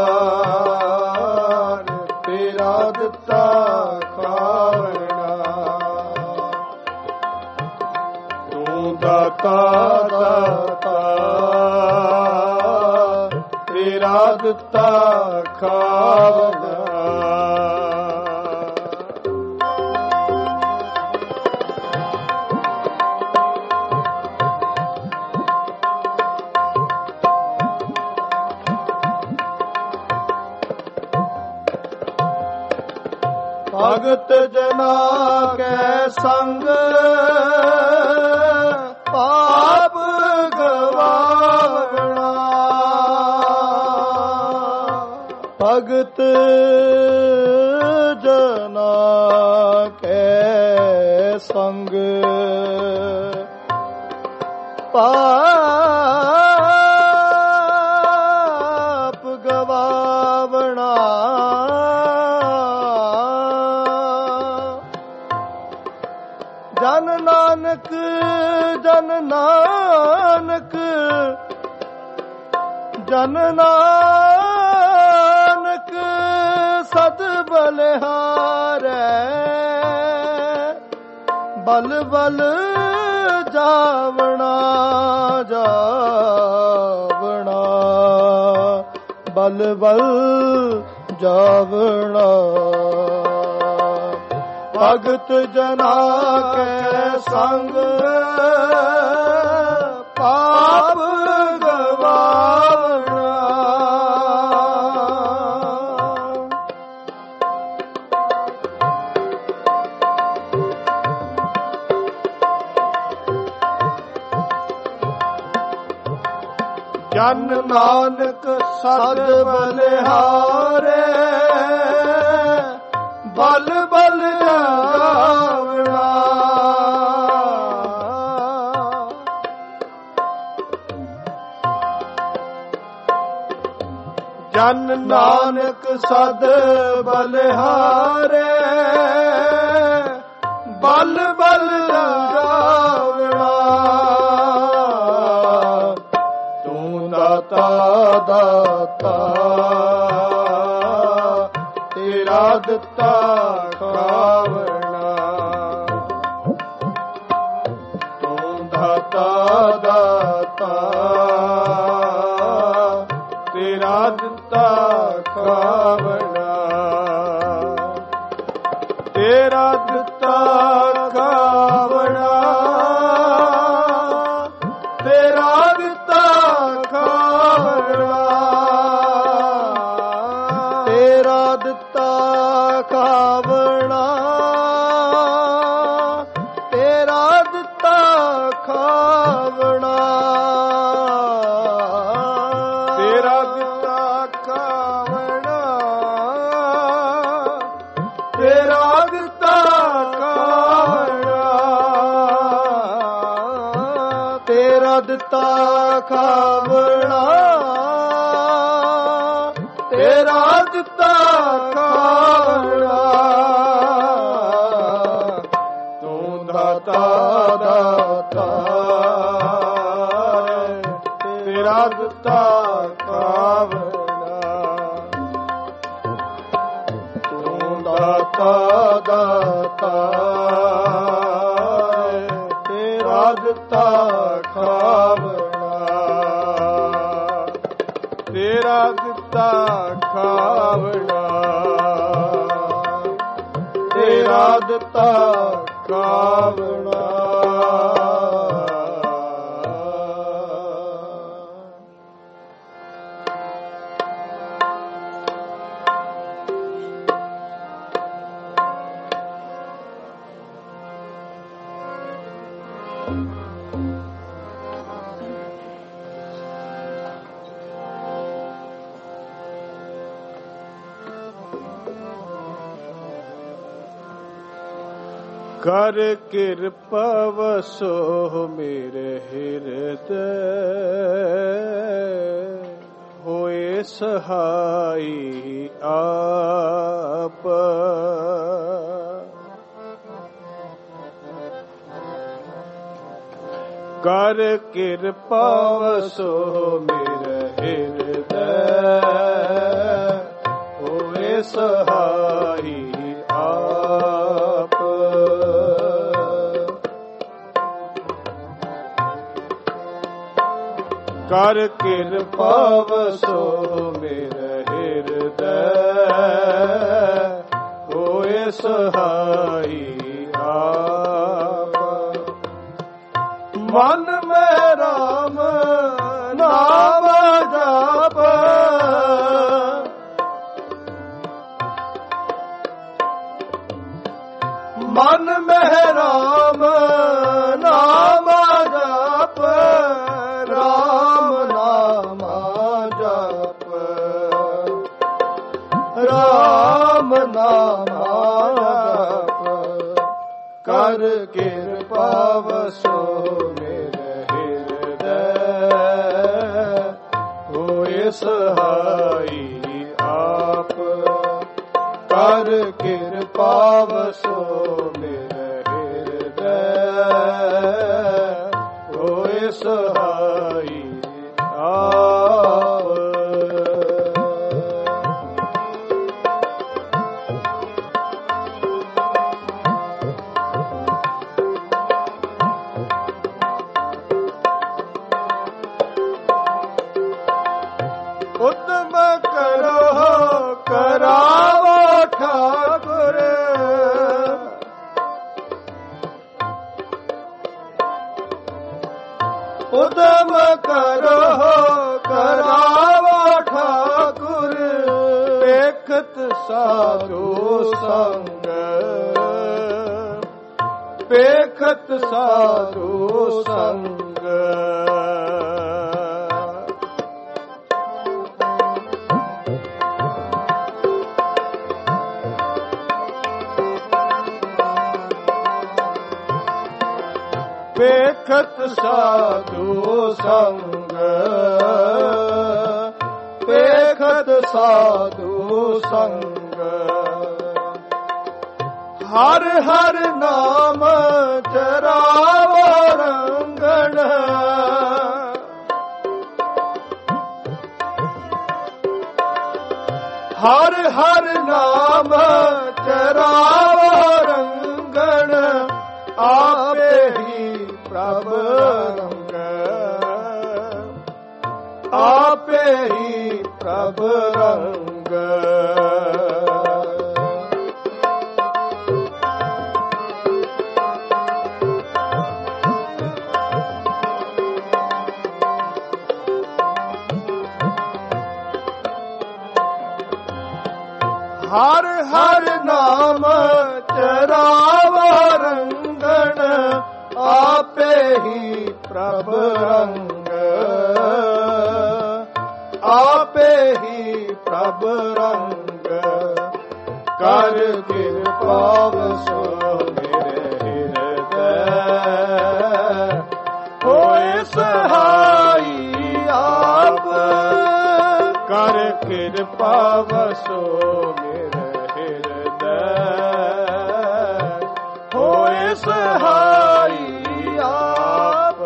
ਤੇਰਾ ਦਿੱਤਾ ਖਾਵਣਾ। ਤੂੰ ਦਾਤਾ ਦਾਤਾ ਤੇਰਾ ਦਿੱਤਾ ਖਾਵਣਾ। ਭਗਤ ਜਨਾ ਕੈ ਸੰਗ ਪਾਪ ਗਵਾਵਣਾ। ਭਗਤ ਜਨਾ ਕੈ ਸੰਗ ਪਾਪ ਗਵਾਵਣਾ। ਜਨ ਨਾਨਕ ਜਨ ਨਾਨਕ ਜਨ ਨਾਨਕ ਸਦ ਬਲਿਹਾਰੈ। ਬਲ ਬਲ ਜਾਵਣਾ ਜਾਵਣਾ। ਬਲ ਬਲ ਜਾਵਣਾ। ਭਗਤ ਜਨਾ ਕੈ ਸੰਗ ਪਾਪ ਗਵਾਵਣਾ। ਜਨ ਨਾਨਕ ਸਦ ਬਲਿਹਾਰੇ। ਬਲ ਬਲ ਜਾਵਣਾ। ਜਨ ਨਾਨਕ ਸਦ ਬਲਿਹਾਰੇ। ਬਲ ਬਲ ਜਾਵਣਾ। ਤੂੰ ਦਾਤਾ ਦਾਤਾ ਤੇਰਾ ਦਿੱਤਾ ਖਾਵਣਾ। ਤੂੰ ਦਾਤਾ ਦਾਤਾ ਤੇਰਾ ਦਿੱਤਾ ਖਾਵਣਾ। ਤੇਰਾ ਦਿੱਤਾ ਖਾਵਣਾ। ਤੇਰਾ ਦਿੱਤਾ ਖਾਵਣਾ। ਤੇਰਾ ਦਿੱਤਾ ਖਾਵਣਾ। ਤੇਰਾ ਤੇਰਾ ਦਿੱਤਾ ਖਾਵਣਾ, ਤੇਰਾ ਦਿੱਤਾ ਖਾਵਣਾ, ਤੂੰ ਦਾਤਾ ਦਾਤਾ ਤੇਰਾ ਦਿੱਤਾ ਖਾਵਣਾ, ਤੂੰ ਦਾਤਾ ਦਾਤਾ ਤੇਰਾ ਦਿੱਤਾ ਖਾਵਣਾ, ਤੇਰਾ ਦਿੱਤਾ ਖਾਵਣਾ, ਤੇਰਾ ਦਿੱਤਾ ਖਾਵਣਾ। ਕਰ ਕਿਰਪਾ ਵਸੋ ਮੇਰੇ ਹਿਰਦੈ, ਹੋਏ ਸਹਾਈ ਆਪ, ਕਰ ਕਿਰਪਾ ਵਸੋ ਮੇਰੇ ਹਿਰਦੈ, ਹੋਏ ਸਹਾਈ ਆਪ, ਕਰ ਕਿਰਪਾ ਵਸੋ ਮੇਰੇ ਹਿਰਦੈ, ਹੋਏ ਸਹਾਈ ਆਪ, ਮਨ ਮੈਂ ਰਾਮ ਨਾਮ ਜਪ, ਮਨ ਮੈਂ ਰਾਮ ਨਾਮ ਜਪ, ਰਾਮ ਨਾਮ ਜਪ, ਰਾਮ ਨਾਮ ਜਪ, ਕਰ ਕਿਰਪਾ ਵਸੋ ਮੇਰੇ ਹਿਰਦੈ, ਹੋਏ ਸਹਾਈ ਆਪ, ਕਰ ਕਿਰਪਾ ਵਸੋ ਮੇਰੇ ਹਿਰਦੈ, ਹੋਏ ਸਹਾਈ ਆਪ। ਉਦਮ ਕਰੋ ਕਰਾਵੋ ਠਾਕੁਰ, ਉਦਮ ਕਰੋ ਕਰਾਵੋ ਠਾਕੁਰ, ਵੇਖਤ ਸਾਧੂ ਸੰਗ, ਵੇਖਤ ਸਾਧੂ ਸੰਗ, ਵੇਖਤ ਸਾਧੂ ਸੰਗ, ਵੇਖਤ ਸਾਧੂ ਸੰਗ, ਹਰ ਹਰ ਨਾਮ ਚਰਾਵੋ ਰੰਗਣ, ਹਰ ਹਰ ਨਾਮ ਚਰਾਵੋ ਰੰਗਣ, ਆਪੇ ਹੀ ਪ੍ਰਭ ਰੰਗ, ਆਪੇ ਹੀ ਪ੍ਰਭ ਰੰਗ, ਹਰ ਹਰ ਨਾਮ ਚਰਾਵੋ ਰੰਗਣ, ਆਪੇ ਹੀ ਪ੍ਰਭ ਰੰਗ, ਆਪੇ ਹੀ ਪ੍ਰਭ ਰੰਗ, ਕਰ ਕਿਰਪਾ ਵਸੋ ਮੇਰੇ ਹਿਰਦੈ, ਹੋਏ ਸਹਾਈ ਕਿਰਪਾ ਵਸੋ ਮੇਰੇ ਹਿਰਦੈ, ਹੋਏ ਸਹਾਈ ਆਪ।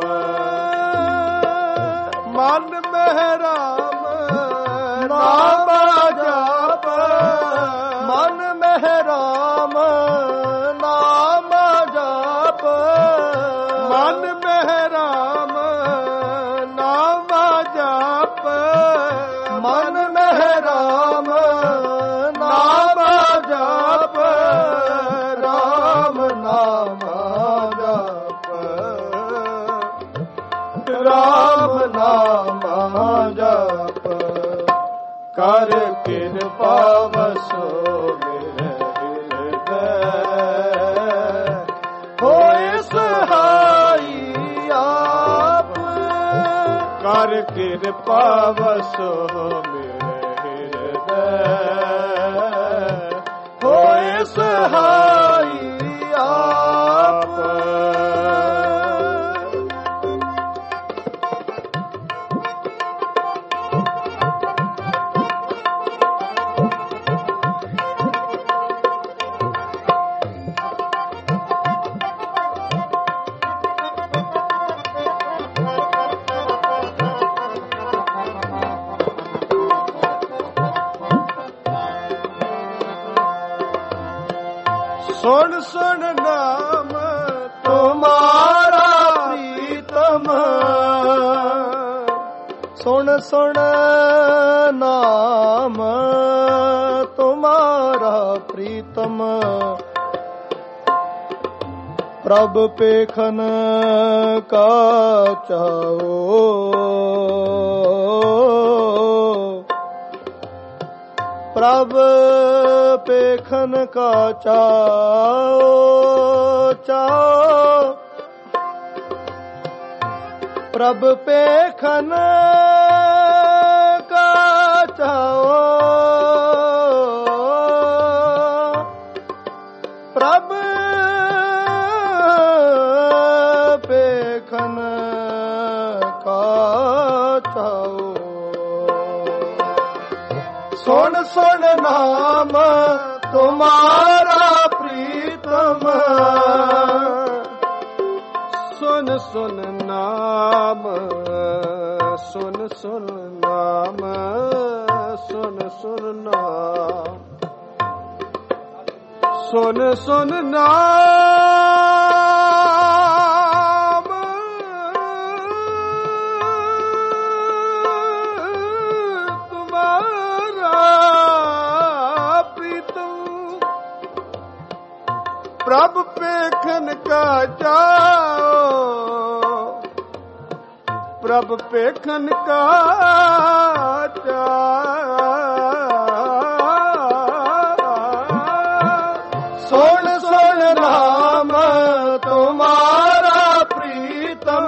ਮਨ ਮਹਿ ਰਾਮ ਨਾਮ ਜਪ, ਮਨ ਮਹਿ ਰਾਮ ਨਾਮ ਜਪ, ਮਨ ਮਹਿ ਰਾਮ ਨਾਮ ਜਪ, ਮਨ ਮਹਿ ਰਾਮ ਨਾਮ ਜਪ, ਰਾਮ ਨਾਮ ਜਪ, ਰਾਮ ਨਾਮ ਜਪ। ਕਰ ਕਿਰਪਾ ਵਸੋ ਮੇਰੇ ਹਿਰਦੈ, ਹੋਏ ਸਹਾਈ ਆਪ। ਕਰ ਕਿਰਪਾ ਵਸੋ ਮੇਰੇ ਹਿਰਦੈ, ਹੋਏ ਸਹਾਈ ਆਪ। ਸੁਣ ਸੁਣ ਨਾਮ ਤੁਮਾਰਾ ਪ੍ਰੀਤਮ, ਸੁਣ ਸੁਣ ਨਾਮ ਤੁਮਾਰਾ ਪ੍ਰੀਤਮ। ਪ੍ਰਭ ਪੇਖਨ ਕਾ ਚਾਓ, ਪ੍ਰਭ ਪੇਖਨ ਕਾ ਚਾਓ, ਚਾਓ ਪ੍ਰਭ ਪੇਖਨ ਕਾ ਚਾਓ, ਪ੍ਰਭ ਪੇਖਨ ਕਾ ਚਾਓ। ਸੁਣ ਸੁਣ ਨਾਮ ਤੁਮਾਰਾ ਪ੍ਰੀਤਮ, ਸੁਨ ਸੁਨ ਨਾਮ, ਸੁਨ ਸੁਨ ਨਾਮ, ਸੁਨ ਸੁਨ ਨਾਮ, ਸੁਨ ਸੁਨ ਨਾਮ ਪ੍ਰਭ ਪੇਖਨ ਕਾ ਚਾਓ, ਪ੍ਰਭ ਪੇਖਨ ਕਾ ਚਾਓ। ਸੁਣ ਸੁਣ ਨਾਮ ਤੁਮਾਰਾ ਪ੍ਰੀਤਮ,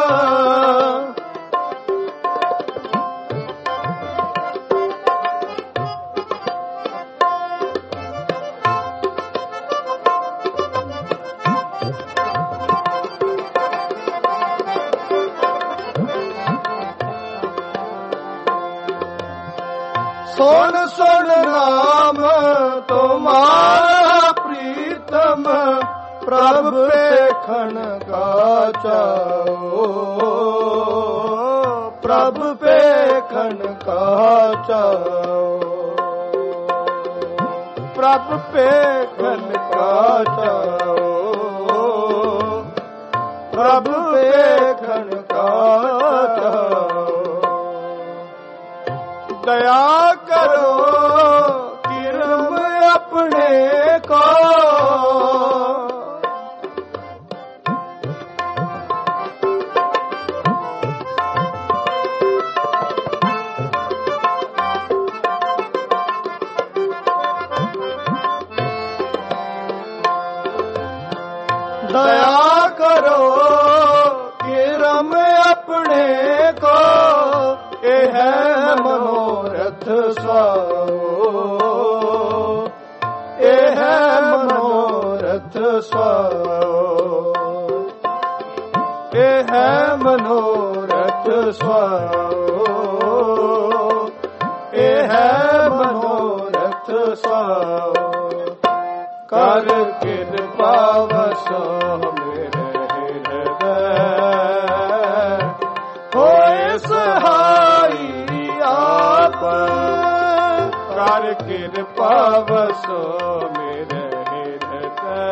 ਸੁਣ ਸੁਣ ਨਾਮ ਤੁਮਾਰਾ ਪ੍ਰੀਤਮ। ਪ੍ਰਭ ਪੇਖਨ ਕਾ ਚਾਓ, ਪ੍ਰਭ ਪੇਖਨ ਕਾ ਚਾਓ, ਪ੍ਰਭ ਪੇਖਨ ਕਾ ਚਾਓ, ਪ੍ਰਭ ਪੇਖਨ ਕਾ ਚਾਓ। ਦਇਆ ਕਰੋ ਕਿਰਮ ਆਪਣੇ ਕੋ, ਦਇਆ ਕਰੋ ਕਿਰਮ ਆਪਣੇ ਕੋ। ਇਹ ਹੈ ਮਨੋਰਥ ਸੁਆਓ, ਇਹ ਹੈ ਮਨੋਰਥ ਸੁਆਓ, ਇਹ ਹੈ ਮਨੋਰਥ ਸੁਆਓ, ਇਹ ਹੈ ਮਨੋਰਥ ਸੋ। ਕਰ ਕਿਰਪਾ ਵਸੋ ਮੇਰੇ ਹਿਰਦੈ, ਹੋਏ ਸਹਾਈ ਆਪ। ਕਰ ਕਿਰਪਾ ਵਸੋ ਮੇਰੇ ਹਿਰਦੈ,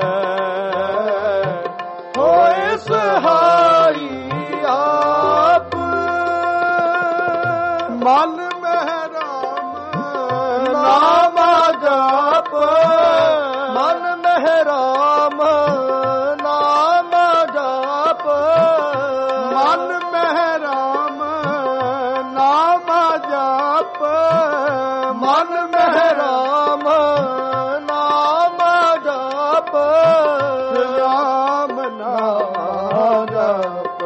ਹੋਏ ਸਹਾਈ ਆਪ। ਮਨ ਮਹਿ ਰਾਮ ਨਾਮ ਜਪ, ਮਨ ਮਹਿ ਰਾਮ ਨਾਮ ਜਪ। ਮਨ ਮਹਿ ਰਾਮ ਨਾਮ ਜਪ, ਮਨ ਮਹਿ ਰਾਮ ਨਾਮ ਜਪ। ਰਾਮ ਨਾਮ ਜਪ,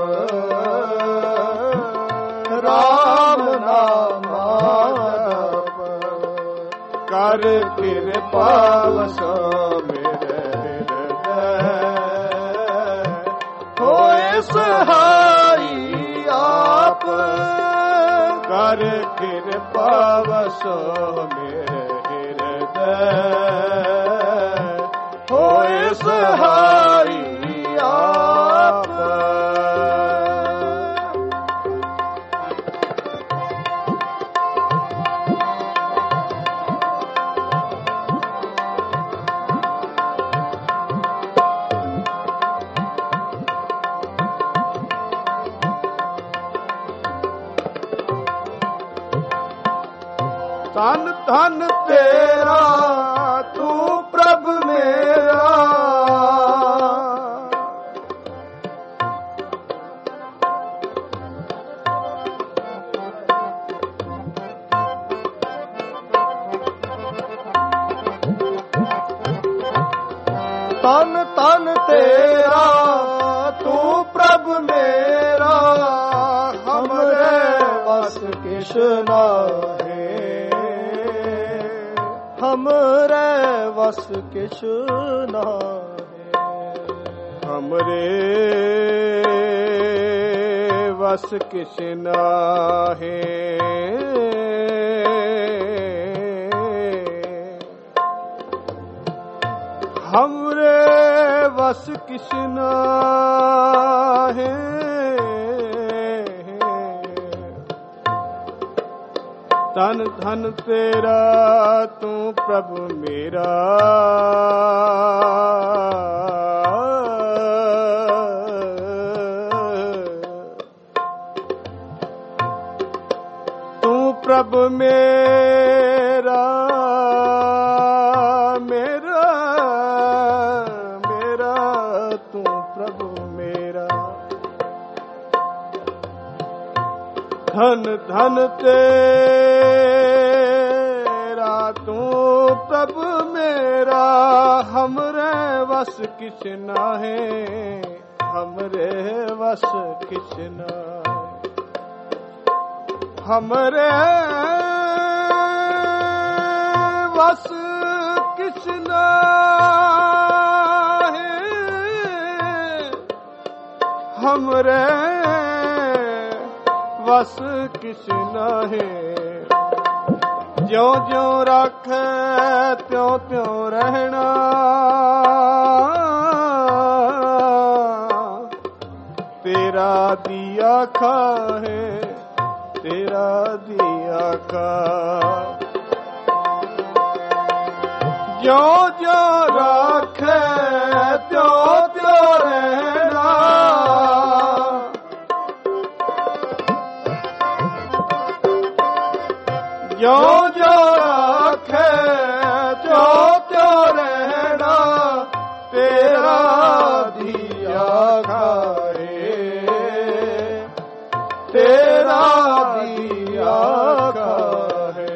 ਰਾਮ ਨਾਮ ਜਪ। ਕਰ ਕਿਰਪਾ ਵਸੋ ਮੇਰੇ ਹਿਰਦੈ, ਹੋਏ ਸਹਾਈ ਆਪ। ਕਰ ਕਿਰਪਾ ਵਸੋ ਮੇਰੇ ਹਿਰਦੈ, ਹੋਏ ਸਹਾਈ ਆਪ। ਧਨ ਧਨ ਤੇਰਾ ਤੂੰ ਪ੍ਰਭ ਮੇਰਾ, ਧਨ ਧਨ ਤੇਰਾ ਤੂੰ ਪ੍ਰਭ ਮੇਰਾ। ਹਮਰੇ ਵਸ ਕਿਛ ਨਾਹੀ, ਹਮਰੇ ਵਸ ਕਿਛ ਨਾਹੀ। ਹਮਰੇ ਵਸ ਕਿਛ ਨਾਹੀ, ਹਮਰੇ ਵਸ ਕਿਛ ਨਾਹੀ। ਧਨ ਧਨ ਤੇਰਾ ਤੂੰ ਪ੍ਰਭ ਮੇਰਾ। ਤੂੰ ਪ੍ਰਭ ਮੇਰਾ, ਮੇਰਾ ਮੇਰਾ ਤੂੰ ਪ੍ਰਭ ਮੇਰਾ। ਧਨ ਧਨ ਤੇਰਾ ਤੂੰ ਪ੍ਰਭ ਮੇਰਾ। ਹਮਰੇ ਵਸ ਕਿਛ ਨਾਹੀ, ਹਮਰੇ ਵਸ ਕਿਛ ਨਾਹੀ। ਹਮਰੇ ਵਸ ਕਿਛ ਨਾਹੀ, ਹਮਰੇ ਵਸ ਕਿਛ ਨਾਹੀ। ਜਿਉ ਜਿਉ ਰਾਖੈ ਤਿਉ ਤਿਉ ਰਹਿਣਾ, ਤੇਰਾ ਦੀਆ ਖਾਹੇ, ਤੇਰਾ ਦੀਆ ਖਾ। ਜਿਉ ਜਿਉ ਰਾਖੈ ਤਿਉ ਤਿਉ ਰਹਿਣਾ, ਜਿਉ ਜਿਉ ਰਾਖੈ ਤਿਉ ਤਿਉ ਰਹਿਣਾ। ਤੇਰਾ ਦੀਆ ਖਾਏ, ਤੇਰਾ ਦੀਆ ਖਾਏ।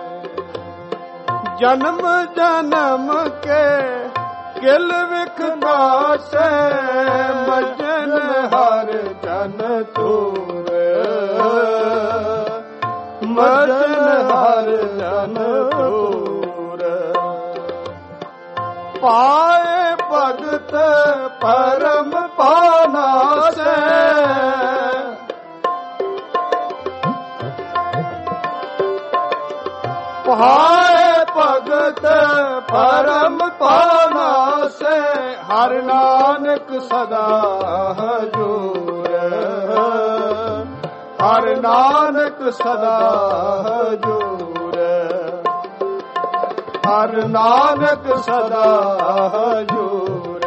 ਜਨਮ ਜਨਮ ਕੇ ਕਿਲ ਵਿਖ ਨਾਸੈ, ਮਜਨ ਹਰ ਜਨ ਤੂਰ। ਮਜਨ ਹਰ ਜਨ ਤੂਰ। ਪਾਏ ਭਗਤ ਪਰਮ ਪਾਨਾਸੈ, ਹਾਏ ਭਗਤ ਪਰਮ ਪਾਨਾਸੇ, ਹਰ ਨਾਨਕ ਸਦਾ ਹਜੂਰ, ਹਰ ਨਾਨਕ ਸਦਾ ਹਜੂਰ, ਹਰ ਨਾਨਕ ਸਦਾ ਹਜੂਰ,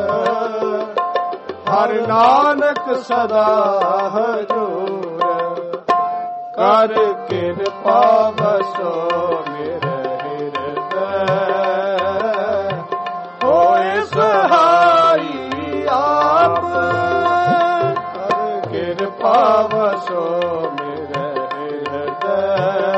ਹਰ ਨਾਨਕ ਸਦਾ ਹਜੂਰ। ਕਰ ਕਿਰਪਾ ਬਸੋ ਮੇਰੇ ਹਿਰਦੈ, ਹੋਏ ਸਹਾਈ ਆਪ। ਕਰ ਕਿਰਪਾ ਬਸੋ ਮੇਰੇ ਹਿਰਦੈ,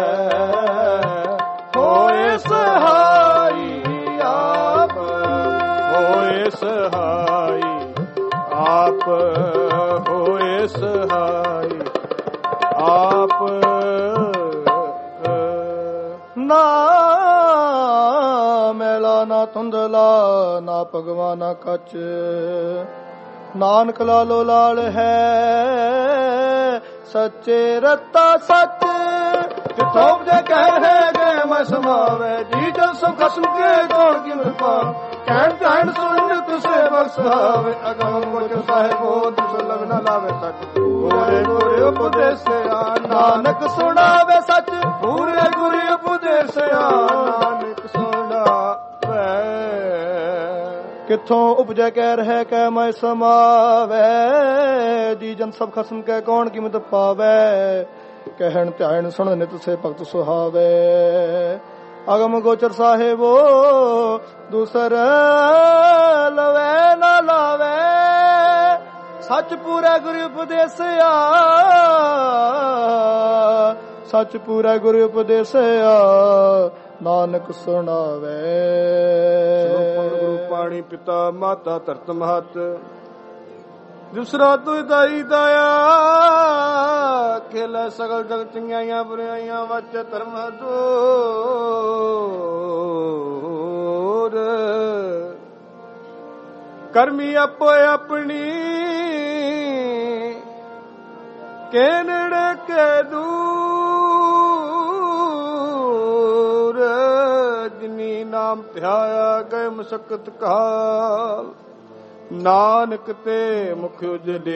ਹੋਏ ਸਹਾਈ ਆਪ, ਹੋਏ ਸਹਾਈ ਆਪ, ਹੋਏ ਸਹਾਈ ਆਪ। ਨਾ ਮੈਲਾ ਨਾ ਧੁੰਦਲਾ, ਨਾ ਭਗਵਾਨਾ ਕੱਚ, ਨਾਨਕ ਲਾਲੋ ਲਾਲ ਹੈ ਸੱਚੇ ਰਤਾ ਸੱਚ। ਜਿਥੋਂ ਜੇ ਕਹੇ ਗਏ ਮੈਂ ਸਮਾਵੇ, ਜੀ ਜਨ ਸਭ ਖਸਮ ਕੇ ਕੌਣ ਕਿਨ ਪਾ। ਕਹਿਣ ਕਹਿਣ ਸੁਣ ਤੁਸੇ ਬਖਸ਼ਾਵੇ, ਅਗਮ ਗੋਚਰ ਸਾਹਿਬੋ ਤੁਸ ਲਗ ਨਾ ਲਾਵੇ ਸੱਚ। ਪੂਰੇ ਗੁਰੇ ਉਪਦੇਸਿਆ ਨਾਨਕ ਸੁਣਾਵੇ ਸੱਚ, ਪੂਰੇ ਗੁਰੇ ਉਪਦੇਸਿਆ ਨਾਨਕ ਸੁਣਾਵੇ। ਕਿੱਥੋਂ ਉਪਜੈ ਕਹਿ ਰਹਿ ਕੈ ਮੈਂ ਸਮਾਵੇ, ਜੀ ਜਨ ਸਭ ਖਸਮ ਕੈ ਕੌਣ ਕੀਮਤ ਪਾਵੇ। ਕਹਿਣ ਧਿਆਨ ਸੁਣ ਨਿਤ ਸੇ ਭਗਤ ਸੁਹਾਵੇ, ਅਗਮ ਗੋਚਰ ਸਾਹਿਬੋ ਦੂਸਰ ਲਵੇ ਨਾ ਲਾਵੇ। ਸੱਚ ਪੂਰਾ ਗੁਰੂ ਉਪਦੇਸਿਆ, ਸੱਚ ਪੂਰਾ ਗੁਰੂ ਉਪਦੇਸਿਆ ਨਾਨਕ ਸੁਣਾਵੇ। ਗੁਰੂ ਪਾਣੀ ਪਿਤਾ ਮਾਤਾ ਧਰਤ ਮਹਤ, ਦੂਸਰਾ ਤੁ ਦਾਈ ਦਾਇਆ। ਖੇਲ ਸਗਲ ਜਗ ਚੰਗਿਆਈਆਂ ਬੁਰਾਈਆਂ, ਵਚ ਧਰਮ ਦੂਰ। ਕਰਮੀ ਆਪੋ ਆਪਣੀ, ਕੇ ਨੇੜੇ ਕੇ ਦੂਰ। ਜਿਨੀ ਨਾਮ ਧਿਆਇਆ ਗਏ ਮਸਕਤ ਕਾਲ, ਨਾਨਕ ਤੇ ਮੁਖ ਉਜਲੇ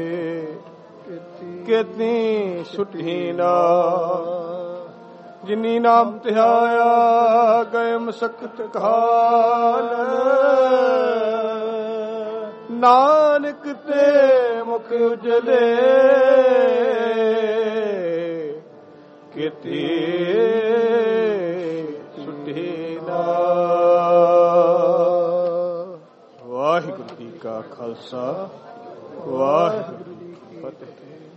ਕੇਤੀ ਛੁਟੀ ਨਾ। ਜਿਨੀ ਨਾਮ ਧਿਆਇਆ ਗਏ ਮਸਕਤ ਕਾਲ, ਨਾਨਕ ਤੇ ਮੁਖ ਉਜਲੇ ਕੇਤੀ ਛੁਟੀ ਨਾ। ਵਾਹਿਗੁਰੂ ਜੀ ਕਾ ਖਾਲਸਾ, ਵਾਹਿਗੁਰੂ